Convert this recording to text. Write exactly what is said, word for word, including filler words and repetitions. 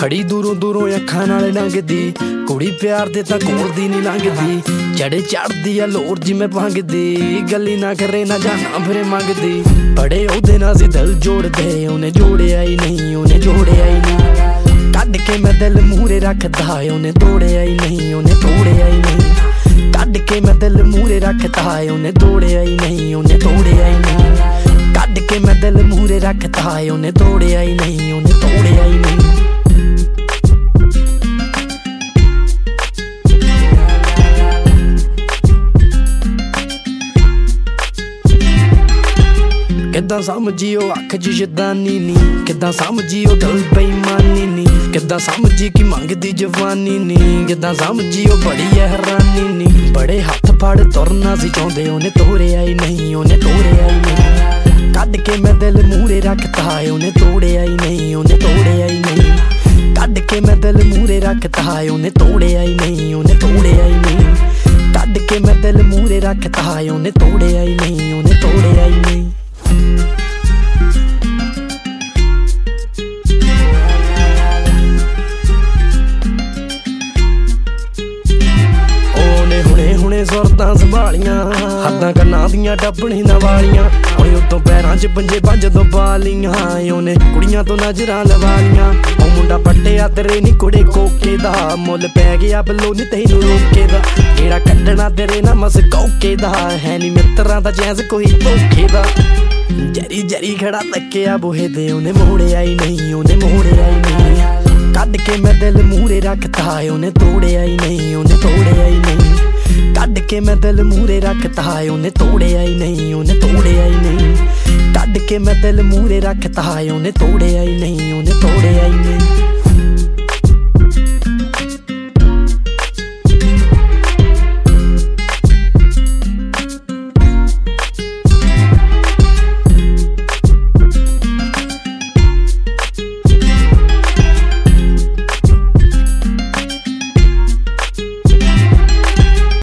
खड़ी दूरों दूरों अखां नाल लंघदी कुड़ी प्यार दे तां कोल दी नहीं लंघदी चढ़े चढ़दी आ लोर जिवें भंगदी गल्ली ना करे ना जाना फिर मंगदी बड़े ओहदे नाल सी दिल जोड़दे उन्हें जोड़िया ही नहीं उन्हें जोड़िया ही नहीं कढ के मैं दिल मूहरे रखदा उन्हें तोड़िया ही नहीं उन्हें तोड़िया ही नहीं कढ के मैं दिल मूहरे रखदा उन्हें तोड़िया ही नहीं उन्हें तोड़िया ही नहीं कढ के मैं दिल मूहरे रखदा उन्हें तोड़िया ही नहीं उन्हें तोड़िया ही नहीं किद्दां समझी ओ अख च शैतानी नी किद्दां समझी ओ दिल बेईमानी नी किद्दां समझी कि मंगदी जवानी नी किद्दां समझी ओ बड़ी हैरानी नी बड़े हथ फड़ तुरना सी चाहुंदे उन्हें तोड़िया ही नहीं उन्हें तोड़िया ही नहीं कढ के मैं दिल मूहरे रखदा उन्हें तोड़िया ही नहीं उन्हें तोड़िया ही नहीं कढ के मैं दिल मूहरे रखदा उन्हें तोड़िया ही नहीं उन्हें तोड़िया ही नहीं कढ के मैं दिल मूहरे रखदा उन्हें तोड़िया ही नहीं उन्हें तोड़िया ही नहीं सुरतां संभालियां हद्दां कन्नां दियां टप्पणी ना वालियां ओए उत्तों पैरां च पंजे पंज तो पालियां ओने कुड़ियां तो नजरां लवा लियां ओ मुंडा पट्टिया तेरे नी कुड़े कोके दा मुੱਲ पै गया बल्लो नी तैनूं रोके दा जेड़ा कड्डना तेरे ना मस कोके दा है नी मित्तरां दा जैस कोई धोखे दा जरी जरी खड़ा तक्किया बूहे दे उन्हें मोड़िया ही नहीं उन्हें मोड़िया ही नहीं कढ के मैं दिल मूहरे रखदा उन्हें तोड़िया ही नहीं उन्हें तोड़िया ही नहीं कढ के मैं दिल मूहरे रखदा उन्हें तोड़िया ही नहीं उन्हें तोड़िया ही नहीं कढ के मैं दिल मूहरे रखदा उन्हें तोड़िया ही नहीं उन्हें तोड़िया ही नहीं